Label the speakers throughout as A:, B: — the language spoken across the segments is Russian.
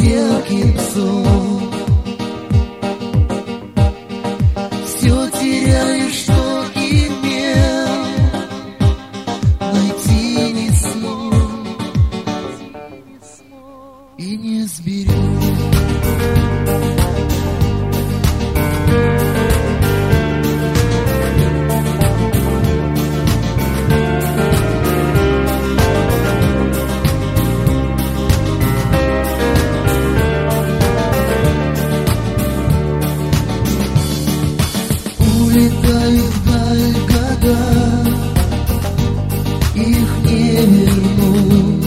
A: мелким псом. Все теряю, что имел, найти не смог и не сберег. Улетают вдаль года, их не вернуть.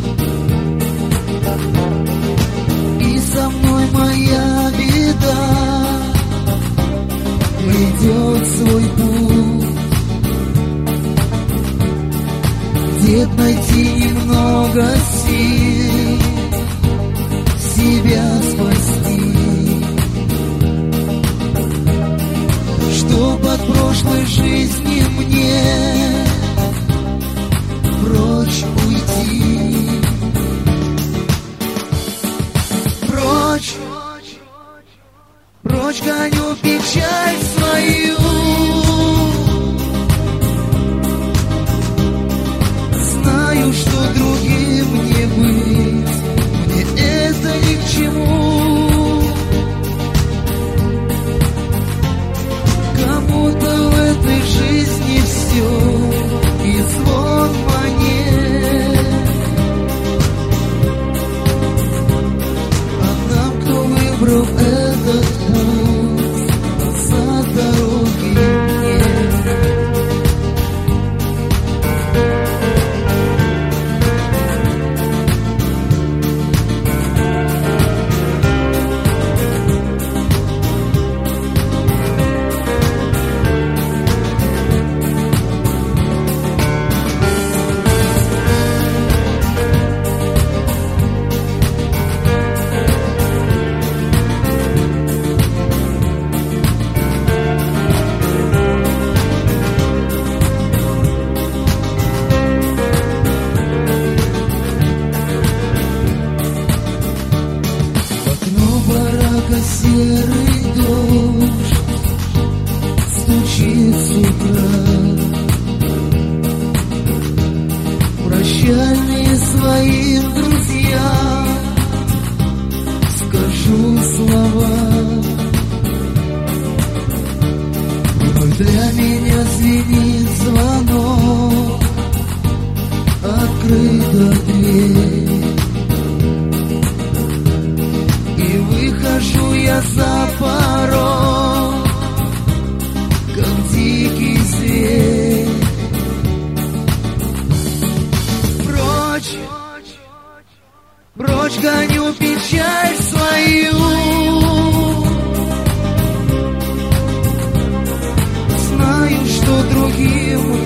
A: И со мной моя беда идет свой путь. Где найти немного сил себя спасти, чтоб от прошлой жизни мне прочь уйти. Прочь, прочь гоню печаль свою. Знаю, что другим не быть, мне это ни к чему. Кому-то в этой жизни все, и звон монет. А нам, кто выбрал этот путь, назад дороги нет. Серый дождь стучит с утра, прощальные своим друзьям скажу слова. Вновь для меня звенит звонок, открыта дверь. Выхожу я за порог, как дикий зверь. Прочь, прочь гоню печаль свою. Знаю, что другим